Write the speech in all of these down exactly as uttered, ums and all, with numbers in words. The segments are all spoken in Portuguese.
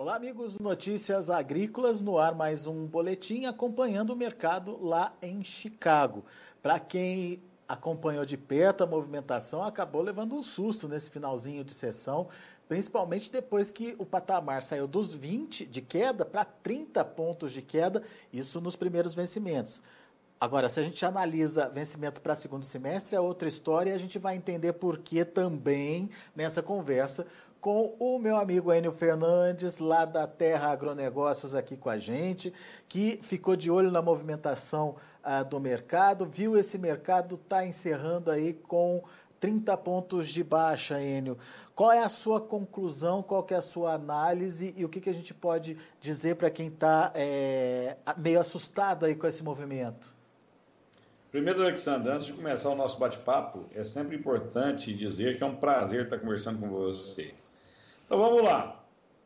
Olá, amigos do Notícias Agrícolas, no ar mais um boletim acompanhando o mercado lá em Chicago. Para quem acompanhou de perto a movimentação, acabou levando um susto nesse finalzinho de sessão, principalmente depois que o patamar saiu dos vinte de queda para trinta pontos de queda, isso nos primeiros vencimentos. Agora, se a gente analisa vencimento para segundo semestre, é outra história e a gente vai entender por que também nessa conversa com o meu amigo Enio Fernandes, lá da Terra Agronegócios, aqui com a gente, que ficou de olho na movimentação ah, do mercado, viu esse mercado tá encerrando aí com trinta pontos de baixa, Enio. Qual é a sua conclusão, qual que é a sua análise e o que, que a gente pode dizer para quem está é, meio assustado aí com esse movimento? Primeiro, Alexandre, antes de começar o nosso bate-papo, é sempre importante dizer que é um prazer estar conversando com você. Então vamos lá.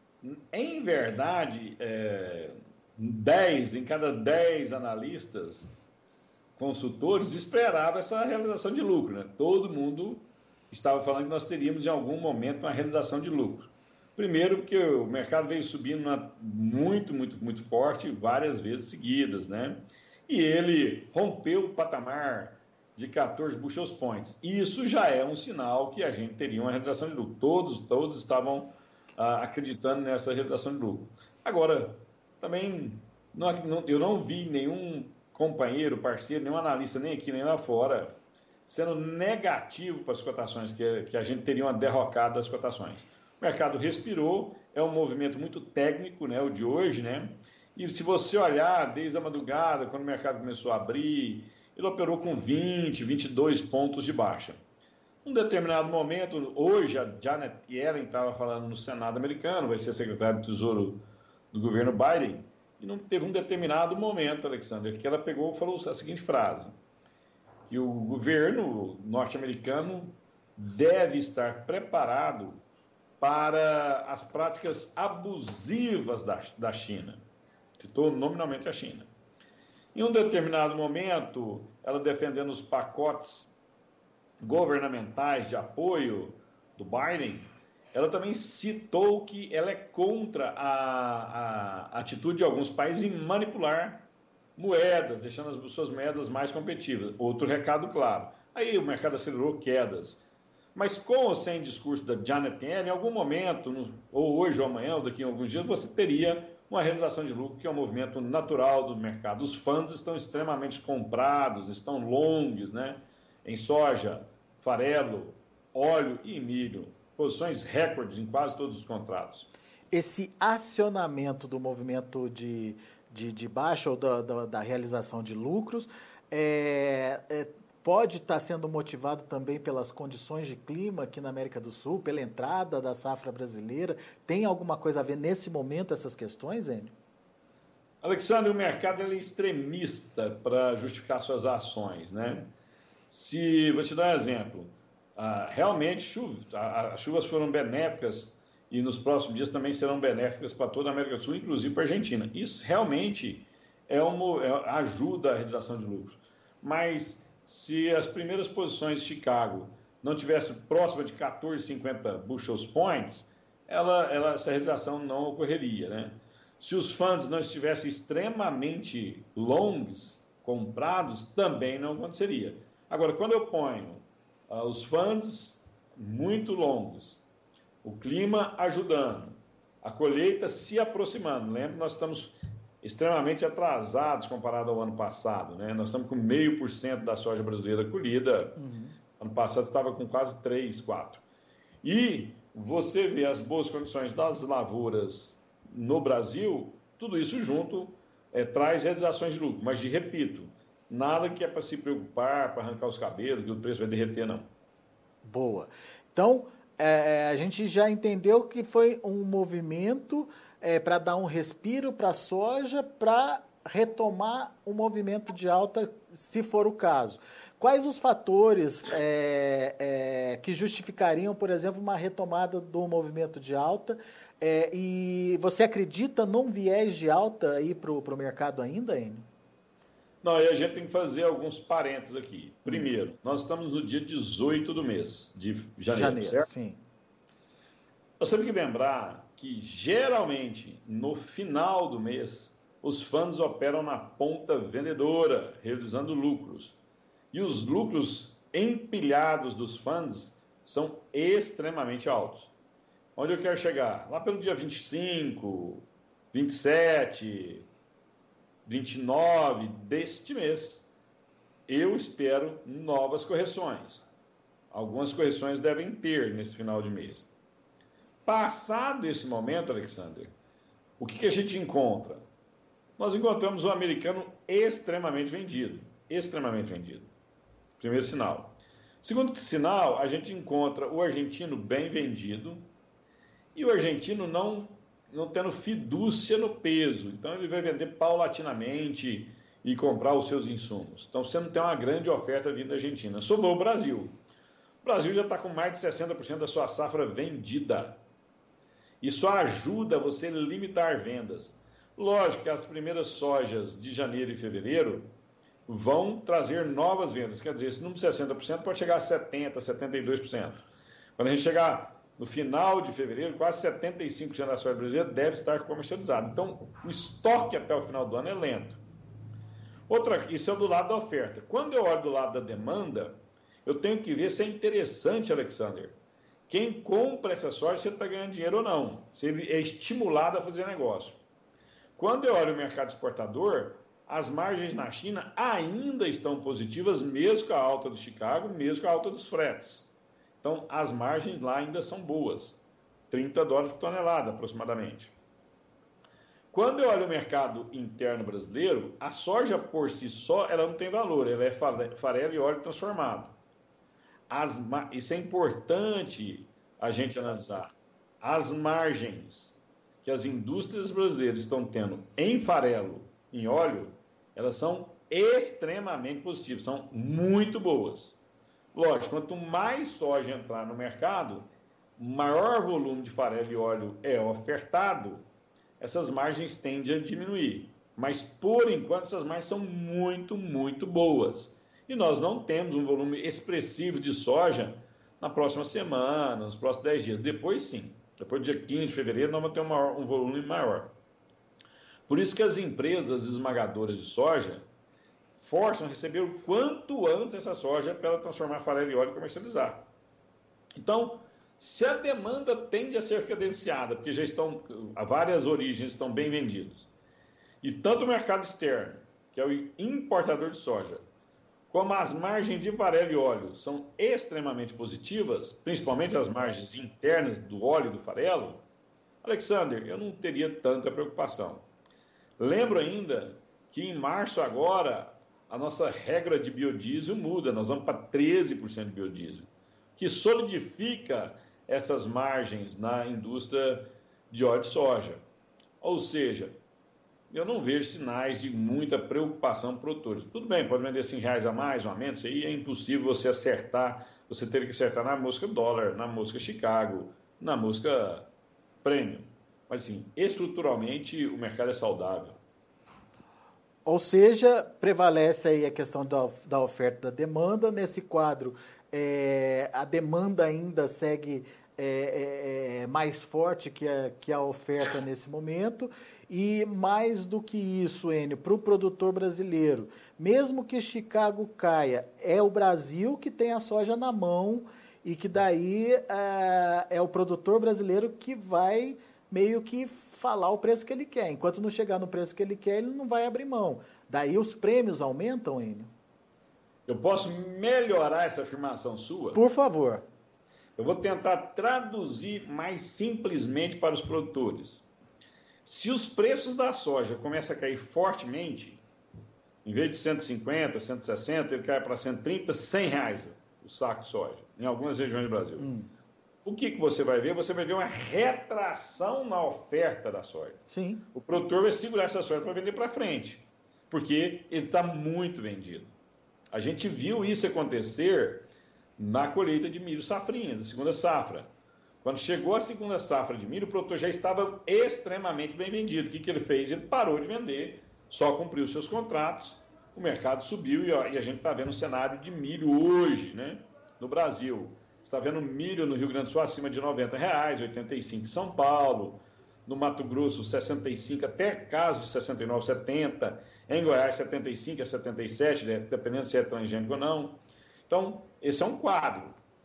Em verdade, é, dez em cada dez analistas, consultores, esperavam essa realização de lucro, né? Todo mundo estava falando que nós teríamos em algum momento uma realização de lucro. Primeiro, porque o mercado veio subindo uma, muito, muito, muito forte, várias vezes seguidas, né? E ele rompeu o patamar de quatorze bushel points. Isso já é um sinal que a gente teria uma realização de lucro. Todos, todos estavam ah, acreditando nessa realização de lucro. Agora, também, não, não, eu não vi nenhum companheiro, parceiro, nenhum analista, nem aqui, nem lá fora, sendo negativo para as cotações, que, que a gente teria uma derrocada das cotações. O mercado respirou, é um movimento muito técnico, né, o de hoje, né? E se você olhar desde a madrugada, quando o mercado começou a abrir, ele operou com vinte, vinte e dois pontos de baixa. Num determinado momento, hoje a Janet Yellen estava falando no Senado americano, vai ser secretária do Tesouro do governo Biden, e não teve um determinado momento, Alexandre, que ela pegou e falou a seguinte frase, que o governo norte-americano deve estar preparado para as práticas abusivas da, da China. Citou nominalmente a China. Em um determinado momento, ela defendendo os pacotes governamentais de apoio do Biden, ela também citou que ela é contra a, a atitude de alguns países em manipular moedas, deixando as suas moedas mais competitivas. Outro recado claro. Aí o mercado acelerou quedas. Mas com ou sem discurso da Janet Yellen, em algum momento, no, ou hoje ou amanhã, ou daqui a alguns dias, você teria uma realização de lucro, que é um movimento natural do mercado. Os fundos estão extremamente comprados, estão longs, né? Em soja, farelo, óleo e milho. Posições recordes em quase todos os contratos. Esse acionamento do movimento de, de, de baixa ou da, da, da realização de lucros é, é, pode estar sendo motivado também pelas condições de clima aqui na América do Sul, pela entrada da safra brasileira. Tem alguma coisa a ver nesse momento essas questões, Enio? Alexandre, o mercado é extremista para justificar suas ações, né? Se, vou te dar um exemplo, ah, realmente chuva, as chuvas foram benéficas e nos próximos dias também serão benéficas para toda a América do Sul, inclusive para a Argentina. Isso realmente é uma, é, ajuda a realização de lucros. Mas se as primeiras posições de Chicago não tivessem próxima de quatorze vírgula cinquenta bushel points, ela, ela, essa realização não ocorreria, né? Se os fundos não estivessem extremamente longs, comprados, também não aconteceria. Agora, quando eu ponho uh, os fundos muito longos, o clima ajudando, a colheita se aproximando, lembra, nós estamos extremamente atrasados comparado ao ano passado, né? Nós estamos com meio por cento da soja brasileira colhida, uhum. Ano passado estava com quase três, quatro. E você vê as boas condições das lavouras no Brasil, tudo isso junto é, traz realizações de lucro, mas, de, repito, nada que é para se preocupar, para arrancar os cabelos, que o preço vai derreter, não. Boa. Então, é, a gente já entendeu que foi um movimento é, para dar um respiro para a soja, para retomar um movimento de alta, se for o caso. Quais os fatores é, é, que justificariam, por exemplo, uma retomada do movimento de alta? É, e você acredita num viés de alta aí para o mercado ainda, Enio? Não, e a gente tem que fazer alguns parênteses aqui. Primeiro, nós estamos no dia dezoito do mês de janeiro, janeiro certo? Sim. Nós temos que lembrar que geralmente no final do mês os fundos operam na ponta vendedora, realizando lucros. E os lucros empilhados dos fundos são extremamente altos. Onde eu quero chegar? Lá pelo dia vinte e cinco, vinte e sete, vinte e nove deste mês, eu espero novas correções. Algumas correções devem ter nesse final de mês. Passado esse momento, Alexander, o que, que a gente encontra? Nós encontramos o americano extremamente vendido. Extremamente vendido. Primeiro sinal. Segundo sinal, a gente encontra o argentino bem vendido e o argentino não, não tendo fidúcia no peso. Então, ele vai vender paulatinamente e comprar os seus insumos. Então, você não tem uma grande oferta vindo da Argentina. Sobrou o Brasil. O Brasil já está com mais de sessenta por cento da sua safra vendida. Isso ajuda você a limitar vendas. Lógico que as primeiras sojas de janeiro e fevereiro vão trazer novas vendas. Quer dizer, esse número de sessenta por cento pode chegar a setenta por cento, setenta e dois por cento. Quando a gente chegar no final de fevereiro, quase setenta e cinco por cento da soja brasileira deve estar comercializada. Então, o estoque até o final do ano é lento. Outra, isso é do lado da oferta. Quando eu olho do lado da demanda, eu tenho que ver se é interessante, Alexander. Quem compra essa soja, se ele está ganhando dinheiro ou não. Se ele é estimulado a fazer negócio. Quando eu olho o mercado exportador, as margens na China ainda estão positivas, mesmo com a alta do Chicago, mesmo com a alta dos fretes. Então, as margens lá ainda são boas. trinta dólares por tonelada, aproximadamente. Quando eu olho o mercado interno brasileiro, a soja por si só, ela não tem valor. Ela é farelo e óleo transformado. As, isso é importante a gente analisar. As margens que as indústrias brasileiras estão tendo em farelo, em óleo, elas são extremamente positivas, são muito boas. Lógico, quanto mais soja entrar no mercado, maior volume de farelo e óleo é ofertado, essas margens tendem a diminuir. Mas, por enquanto, essas margens são muito, muito boas. E nós não temos um volume expressivo de soja na próxima semana, nos próximos dez dias. Depois, sim. Depois do dia quinze de fevereiro, nós vamos ter um, maior, um volume maior. Por isso que as empresas esmagadoras de soja forçam a receber o quanto antes essa soja para ela transformar farelo e óleo e comercializar. Então, se a demanda tende a ser cadenciada, porque já estão, várias origens estão bem vendidos, e tanto o mercado externo, que é o importador de soja, como as margens de farelo e óleo são extremamente positivas, principalmente as margens internas do óleo e do farelo, Alexander, eu não teria tanta preocupação. Lembro ainda que em março agora, a nossa regra de biodiesel muda, nós vamos para treze por cento de biodiesel, que solidifica essas margens na indústria de óleo de soja. Ou seja, eu não vejo sinais de muita preocupação para produtores. Tudo bem, pode vender cinco reais a mais, um a menos, isso aí é impossível você acertar, você teria que acertar na mosca dólar, na mosca Chicago, na mosca premium. Mas, sim, estruturalmente o mercado é saudável. Ou seja, prevalece aí a questão da, da oferta e da demanda. Nesse quadro, é, a demanda ainda segue é, é, mais forte que a, que a oferta nesse momento. E mais do que isso, Enio, para o produtor brasileiro, mesmo que Chicago caia, é o Brasil que tem a soja na mão e que daí é, é o produtor brasileiro que vai meio que falar o preço que ele quer. Enquanto não chegar no preço que ele quer, ele não vai abrir mão. Daí os prêmios aumentam, Enio? Eu posso melhorar essa afirmação sua? Por favor. Eu vou tentar traduzir mais simplesmente para os produtores. Se os preços da soja começam a cair fortemente, em vez de cento e cinquenta, cento e sessenta, ele cai para cento e trinta, cem reais o saco de soja, em algumas regiões do Brasil. Hum. O que, que você vai ver? Você vai ver uma retração na oferta da soja. Sim. O produtor vai segurar essa soja para vender para frente, porque ele está muito vendido. A gente viu isso acontecer na colheita de milho safrinha, da segunda safra. Quando chegou a segunda safra de milho, o produtor já estava extremamente bem vendido. O que, que ele fez? Ele parou de vender, só cumpriu seus contratos, o mercado subiu e, ó, e a gente está vendo um cenário de milho hoje, né, no Brasil. está vendo milho no Rio Grande do Sul acima de noventa reais, oitenta e cinco em São Paulo, no Mato Grosso sessenta e cinco, até caso de sessenta e nove, setenta, em Goiás setenta e cinco a setenta e sete, dependendo se é transgênico ou não. Então, esse é um quadro.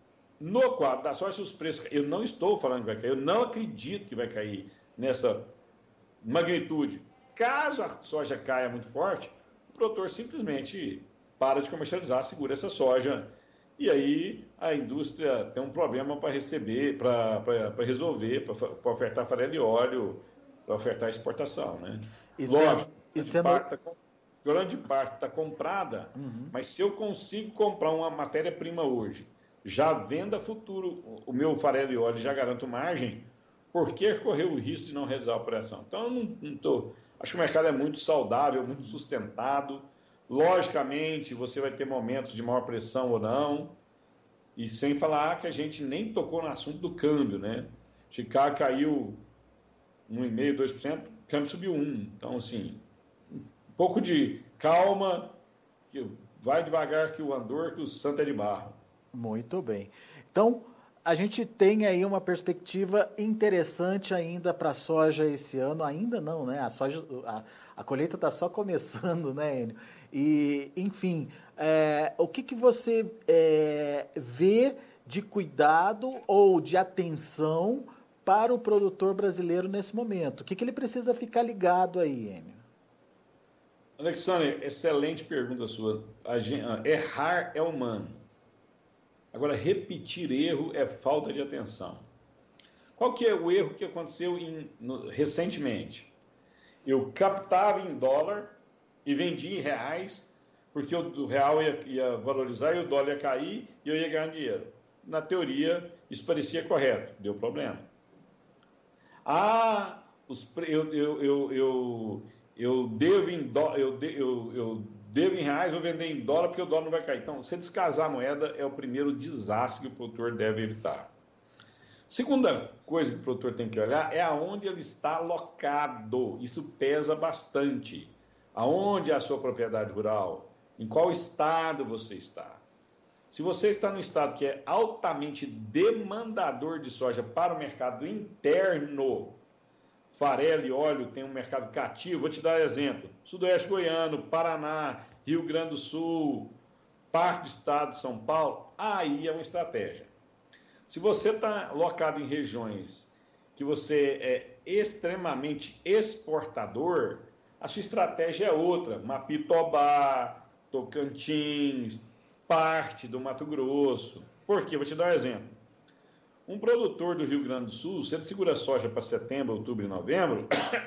No quadro da soja, os preços, eu não estou falando que vai cair, eu não acredito que vai cair nessa magnitude. Caso a soja caia muito forte, o produtor simplesmente para de comercializar, segura essa soja, e aí a indústria tem um problema para receber, para resolver, para ofertar farelo e óleo, para ofertar exportação, né? Isso Lógico, é, grande, é parte no... tá, grande parte está comprada, uhum. Mas se eu consigo comprar uma matéria-prima hoje, já venda futuro o meu farelo e óleo, já garanto margem, por que correr o risco de não realizar a operação? Então, eu não, não tô, acho que o mercado é muito saudável, muito sustentado. Logicamente, você vai ter momentos de maior pressão ou não, e sem falar que a gente nem tocou no assunto do câmbio, né? Chicago caiu um vírgula cinco por cento, dois por cento, o câmbio subiu um por cento. Então, assim, um pouco de calma, que vai devagar que o andor, que o santo é de barro. Muito bem. Então, a gente tem aí uma perspectiva interessante ainda para a soja esse ano. Ainda não, né? A soja, a, a colheita está só começando, né, Enio? E, enfim, é, o que, que você é, vê de cuidado ou de atenção para o produtor brasileiro nesse momento? O que, que ele precisa ficar ligado aí, Enio? Alexandre, excelente pergunta sua. Gente, errar é humano. Agora, repetir erro é falta de atenção. Qual que é o erro que aconteceu em, no, recentemente? Eu captava em dólar e vendia em reais, porque o, o real ia, ia valorizar e o dólar ia cair e eu ia ganhar dinheiro. Na teoria, isso parecia correto. Deu problema. Ah, os, eu, eu, eu, eu, eu, devo em dó, eu, eu, eu devo em reais, vou vender em dólar porque o dólar não vai cair. Então, você descasar a moeda é o primeiro desastre que o produtor deve evitar. Segunda coisa que o produtor tem que olhar é aonde ele está alocado. Isso pesa bastante. Aonde é a sua propriedade rural? Em qual estado você está? Se você está num estado que é altamente demandador de soja para o mercado interno, farelo e óleo tem um mercado cativo, vou te dar exemplo, Sudoeste Goiano, Paraná, Rio Grande do Sul, parte do estado de São Paulo, aí é uma estratégia. Se você está alocado em regiões que você é extremamente exportador, a sua estratégia é outra, Mapitobá, Tocantins, parte do Mato Grosso. Por quê? Vou te dar um exemplo. Um produtor do Rio Grande do Sul, se ele segura soja para setembro, outubro e novembro,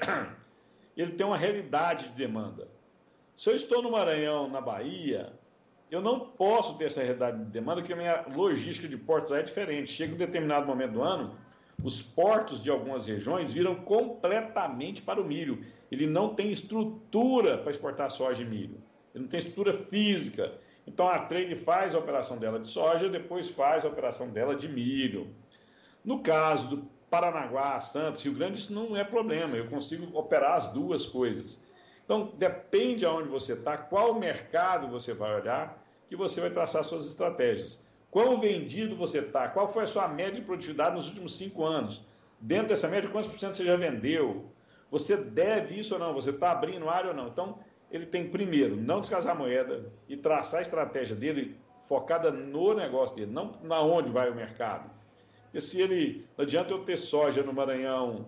ele tem uma realidade de demanda. Se eu estou no Maranhão, na Bahia, eu não posso ter essa realidade de demanda, porque a minha logística de portos é diferente. Chega um determinado momento do ano, os portos de algumas regiões viram completamente para o milho. Ele não tem estrutura para exportar soja e milho. Ele não tem estrutura física. Então a trade faz a operação dela de soja, depois faz a operação dela de milho. No caso do Paranaguá, Santos, Rio Grande, isso não é problema, eu consigo operar as duas coisas. Então, depende aonde você está, qual mercado você vai olhar, que você vai traçar suas estratégias. Quão vendido você está, qual foi a sua média de produtividade nos últimos cinco anos? Dentro dessa média, quantos por cento você já vendeu? Você deve isso ou não? Você está abrindo área ou não? Então, ele tem, primeiro, não descasar a moeda e traçar a estratégia dele focada no negócio dele, não na onde vai o mercado. Porque se ele, não adianta eu ter soja no Maranhão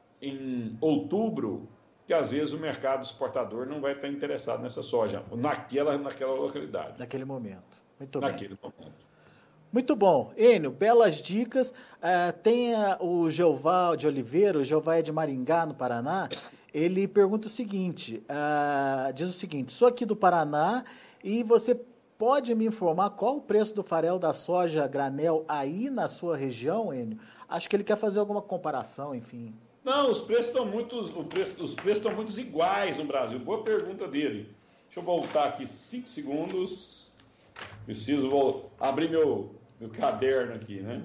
em outubro, que às vezes o mercado exportador não vai estar interessado nessa soja, naquela, naquela localidade. Naquele momento. Muito Naquele bem. momento. Muito bom. Enio, belas dicas. Uh, tem uh, o Jeová de Oliveira, o Jeová é de Maringá, no Paraná. Ele pergunta o seguinte, uh, diz o seguinte, sou aqui do Paraná e você pode me informar qual o preço do farelo da soja granel aí na sua região, Enio? Acho que ele quer fazer alguma comparação, enfim. Não, os preços estão muito, o preço, os preços estão muito iguais no Brasil. Boa pergunta dele. Deixa eu voltar aqui cinco segundos. Preciso vou abrir meu, meu caderno aqui, né?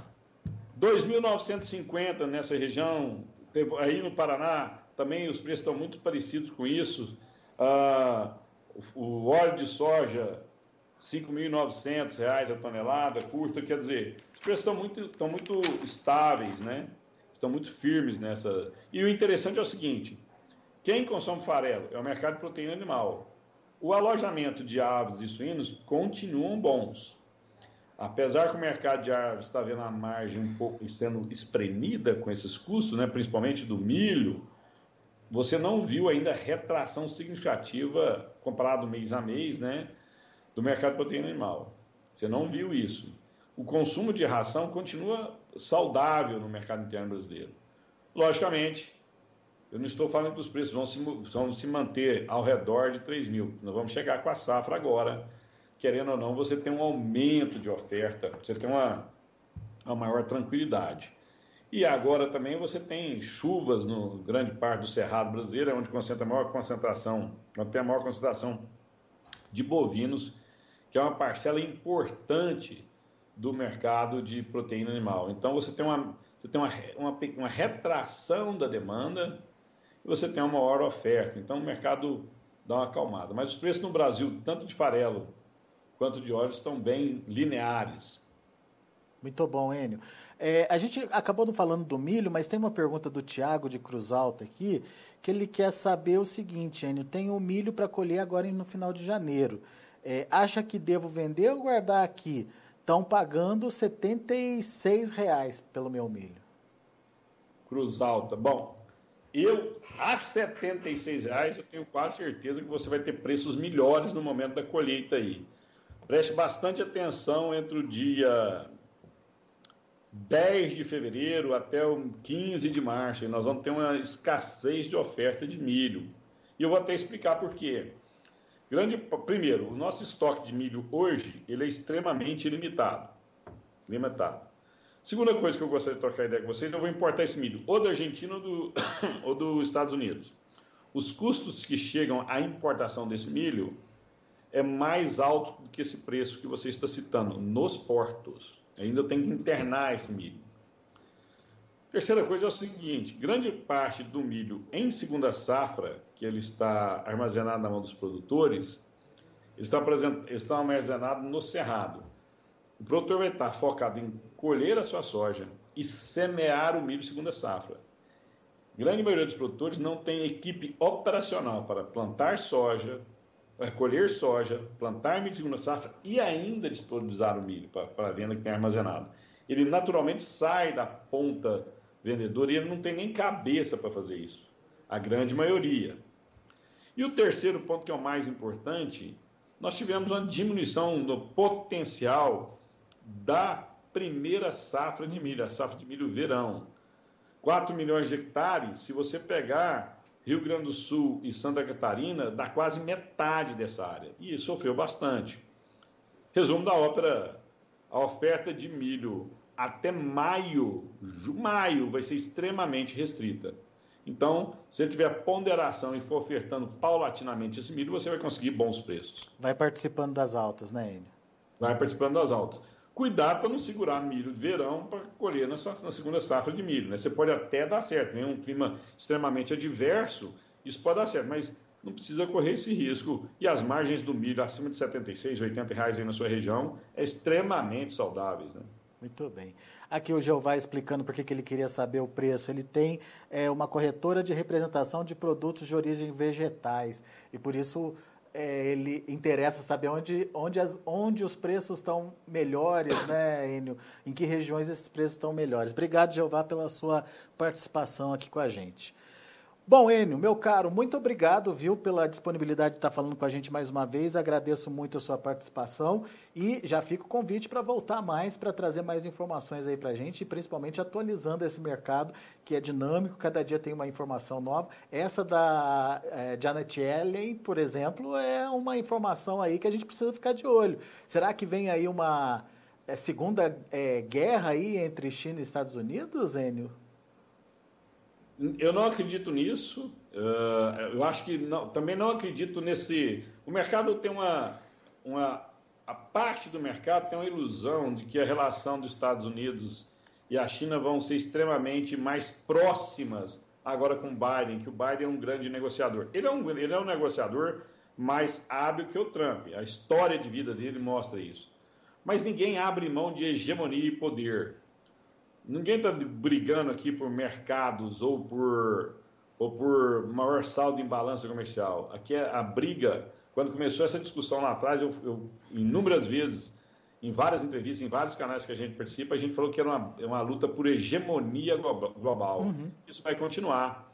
dois mil novecentos e cinquenta nessa região, aí no Paraná, também os preços estão muito parecidos com isso. Ah, o óleo de soja, cinco mil e novecentos reais a tonelada, curta, quer dizer, os preços estão muito, estão muito estáveis, né? Estão muito firmes nessa. E o interessante é o seguinte, quem consome farelo é o mercado de proteína animal. O alojamento de aves e suínos continuam bons. Apesar que o mercado de aves está vendo a margem um pouco sendo espremida com esses custos, né, principalmente do milho, você não viu ainda retração significativa comparado mês a mês, né, do mercado de proteína animal. Você não viu isso. O consumo de ração continua saudável no mercado interno brasileiro. Logicamente, eu não estou falando que os preços vão se, vão se manter ao redor de três mil. Nós vamos chegar com a safra agora. Querendo ou não, você tem um aumento de oferta, você tem uma, uma maior tranquilidade. E agora também você tem chuvas no grande parte do Cerrado brasileiro, onde concentra a maior concentração, onde tem a maior concentração de bovinos, que é uma parcela importante do mercado de proteína animal. Então você tem uma, você tem uma, uma, uma retração da demanda e você tem uma maior oferta. Então o mercado dá uma acalmada. Mas os preços no Brasil, tanto de farelo quanto de óleo, estão bem lineares. Muito bom, Enio. É, a gente acabou não falando do milho, mas tem uma pergunta do Tiago de Cruz Alta aqui, que ele quer saber o seguinte, Enio, tem o milho para colher agora no final de janeiro. É, acha que devo vender ou guardar aqui? Estão pagando setenta e seis reais pelo meu milho. Cruz Alta. Bom, eu, a setenta e seis reais, eu tenho quase certeza que você vai ter preços melhores no momento da colheita aí. Preste bastante atenção entre o dia dez de fevereiro até o quinze de março. E nós vamos ter uma escassez de oferta de milho. E eu vou até explicar por quê. Grande, primeiro, o nosso estoque de milho hoje ele é extremamente limitado. Limitado. Segunda coisa que eu gostaria de trocar ideia com vocês, eu vou importar esse milho ou da Argentina ou, do, ou dos Estados Unidos. Os custos que chegam à importação desse milho é mais alto do que esse preço que você está citando, nos portos. Ainda tem que internar esse milho. Terceira coisa é o seguinte, grande parte do milho em segunda safra, que ele está armazenado na mão dos produtores, ele está, ele está armazenado no cerrado. O produtor vai estar focado em colher a sua soja e semear o milho segunda safra. A grande maioria dos produtores não tem equipe operacional para plantar soja, colher soja, plantar milho de segunda safra e ainda disponibilizar o milho para, para a venda que tem armazenado. Ele naturalmente sai da ponta vendedora e ele não tem nem cabeça para fazer isso. A grande maioria. E o terceiro ponto, que é o mais importante, nós tivemos uma diminuição no potencial da primeira safra de milho, a safra de milho verão. quatro milhões de hectares, se você pegar Rio Grande do Sul e Santa Catarina, dá quase metade dessa área. E sofreu bastante. Resumo da ópera, a oferta de milho até maio, maio vai ser extremamente restrita. Então, se ele tiver ponderação e for ofertando paulatinamente esse milho, você vai conseguir bons preços. Vai participando das altas, né, Enio? Vai participando das altas. Cuidado para não segurar milho de verão para colher na, na segunda safra de milho. Né? Você pode até dar certo, em um clima extremamente adverso, isso pode dar certo, mas não precisa correr esse risco. E as margens do milho acima de setenta e seis, oitenta reais aí na sua região é extremamente saudáveis. Né? Muito bem. Aqui o Jeová explicando por que ele queria saber o preço. Ele tem é, uma corretora de representação de produtos de origem vegetais e por isso é, ele interessa saber onde, onde, as, onde os preços estão melhores, né, Enio? Em que regiões esses preços estão melhores. Obrigado, Jeová, pela sua participação aqui com a gente. Bom, Enio, meu caro, muito obrigado, viu, pela disponibilidade de estar falando com a gente mais uma vez. Agradeço muito a sua participação e já fica o convite para voltar mais, para trazer mais informações aí para a gente e principalmente atualizando esse mercado que é dinâmico, cada dia tem uma informação nova. Essa da é, Janet Yellen, por exemplo, é uma informação aí que a gente precisa ficar de olho. Será que vem aí uma é, segunda é, guerra aí entre China e Estados Unidos, Enio? Eu não acredito nisso, uh, eu acho que não, também não acredito nesse... O mercado tem uma, uma... A parte do mercado tem uma ilusão de que a relação dos Estados Unidos e a China vão ser extremamente mais próximas agora com o Biden, que o Biden é um grande negociador. Ele é um, ele é um negociador mais hábil que o Trump, a história de vida dele mostra isso. mas ninguém abre mão de hegemonia e poder. Ninguém está brigando aqui por mercados ou por, ou por maior saldo em balança comercial. Aqui é a briga, quando começou essa discussão lá atrás, eu, eu inúmeras vezes, em várias entrevistas, em vários canais que a gente participa, a gente falou que era uma, uma luta por hegemonia global. Uhum. Isso vai continuar.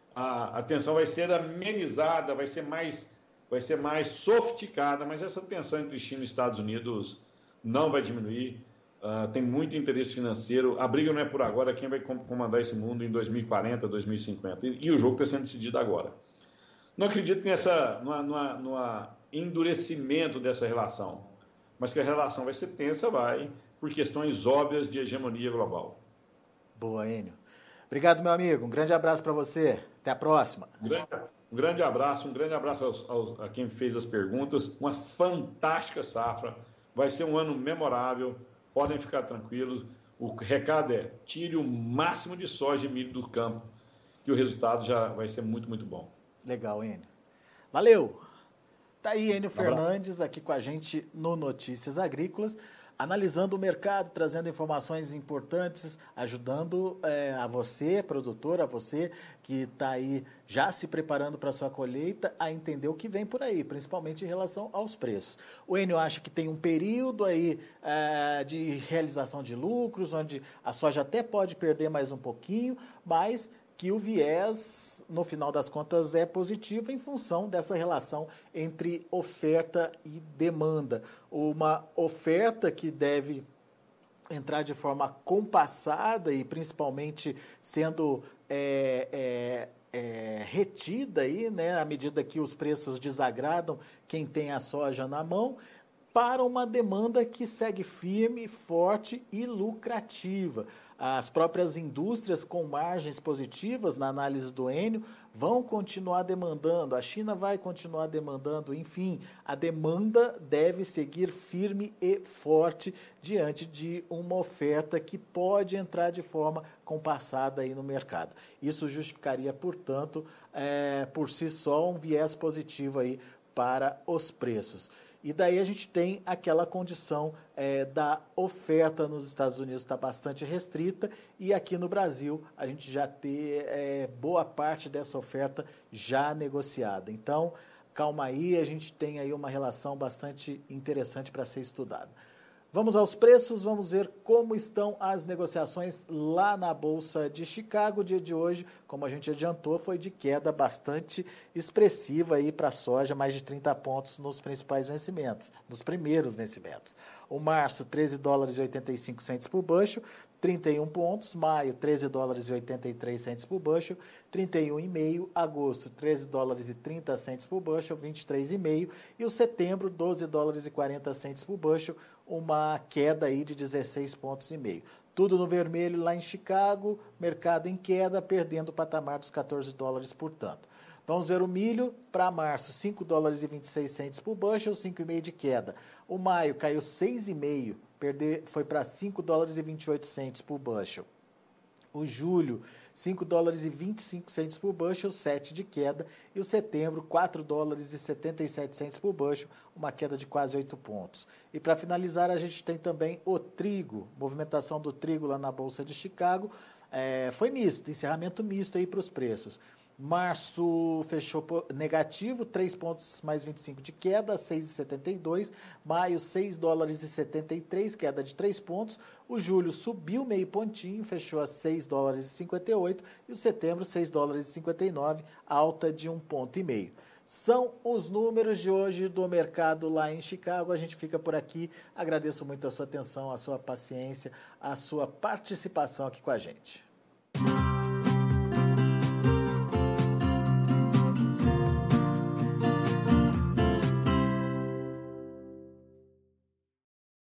A, a tensão vai ser amenizada, vai ser mais, vai ser mais sofisticada, mas essa tensão entre China e Estados Unidos não vai diminuir. Uh, tem muito interesse financeiro. A briga não é por agora, quem vai comandar esse mundo em dois mil e quarenta, dois mil e cinquenta. E, e o jogo está sendo decidido agora. Não acredito nessa, numa, numa, numa endurecimento dessa relação, mas que a relação vai ser tensa, vai, por questões óbvias de hegemonia global. Boa, Enio. Obrigado, meu amigo. Um grande abraço para você. Até a próxima. Um grande, um grande abraço, um grande abraço aos, aos, a quem fez as perguntas. Uma fantástica safra. Vai ser um ano memorável. Podem ficar tranquilos. O recado é: tire o máximo de soja e milho do campo, que o resultado já vai ser muito, muito bom. Legal, Enio. Valeu! Tá aí Enio Fernandes aqui com a gente no Notícias Agrícolas, analisando o mercado, trazendo informações importantes, ajudando é, a você, produtor, a você que está aí já se preparando para a sua colheita, a entender o que vem por aí, principalmente em relação aos preços. O Enio acha que tem um período aí é, de realização de lucros, onde a soja até pode perder mais um pouquinho, mas que o viés, no final das contas, é positivo em função dessa relação entre oferta e demanda. Uma oferta que deve entrar de forma compassada e principalmente sendo é, é, é, retida aí, né, à medida que os preços desagradam quem tem a soja na mão, para uma demanda que segue firme, forte e lucrativa. As próprias indústrias com margens positivas, na análise do Enio, vão continuar demandando, a China vai continuar demandando, enfim, a demanda deve seguir firme e forte diante de uma oferta que pode entrar de forma compassada aí no mercado. Isso justificaria, portanto, é, por si só, um viés positivo aí para os preços. E daí a gente tem aquela condição é, da oferta nos Estados Unidos está bastante restrita e aqui no Brasil a gente já tem é, boa parte dessa oferta já negociada. Então, calma aí, a gente tem aí uma relação bastante interessante para ser estudada. Vamos aos preços, vamos ver como estão as negociações lá na Bolsa de Chicago. O dia de hoje, como a gente adiantou, foi de queda bastante expressiva aí para a soja, mais de trinta pontos nos principais vencimentos, nos primeiros vencimentos. O março, treze dólares e oitenta e cinco centavos por bushel, trinta e um pontos. Maio, treze dólares e oitenta e três centavos por bushel, trinta e um vírgula cinco. Agosto, treze dólares e trinta centavos por bushel, vinte e três vírgula cinco. E o setembro, doze dólares e quarenta centavos por bushel, uma queda aí de dezesseis pontos e meio. Tudo no vermelho lá em Chicago, mercado em queda, perdendo o patamar dos quatorze dólares, portanto. Vamos ver o milho para março, cinco dólares e vinte e seis centavos por bushel, cinco vírgula cinco de queda. O maio caiu seis vírgula cinco, perder, foi para cinco dólares e vinte e oito centavos por bushel. O julho, cinco dólares e vinte e cinco centavos por bushel, sete de queda. E o setembro, quatro dólares e setenta e sete centavos por bushel, uma queda de quase oito pontos. E para finalizar, a gente tem também o trigo, movimentação do trigo lá na Bolsa de Chicago, é, foi misto, encerramento misto aí para os preços. Março fechou negativo, três pontos mais vinte e cinco de queda, seis vírgula setenta e dois. Maio, seis dólares e setenta e três, queda de três pontos. O julho subiu meio pontinho, fechou a seis dólares e cinquenta e oito. E o setembro, seis dólares e cinquenta e nove, alta de um ponto e meio. São os números de hoje do mercado lá em Chicago. A gente fica por aqui. Agradeço muito a sua atenção, a sua paciência, a sua participação aqui com a gente.